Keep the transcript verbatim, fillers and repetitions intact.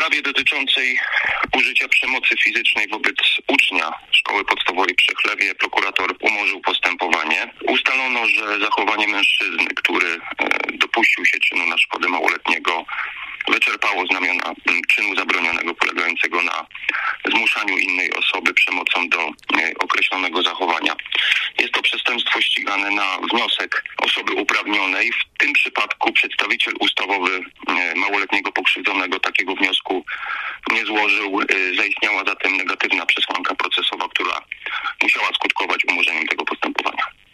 sprawie dotyczącej użycia przemocy fizycznej wobec ucznia szkoły podstawowej przy Chlewie prokurator umorzył postępowanie. Ustalono, że zachowanie mężczyzny, który dopuścił się czynu na szkodę małoletniego, wyczerpało znamiona czynu zabronionego polegającego na zmuszaniu innej osoby przemocą do określonego zachowania. Jest to przestępstwo ścigane na wniosek osoby uprawnionej. W tym przypadku przedstawiciel ustawowy małoletniego pokrzywdzonego takiego wniosku nie złożył. Zaistniała zatem negatywna przesłanka procesowa, która musiała skutkować umorzeniem tego postępowania.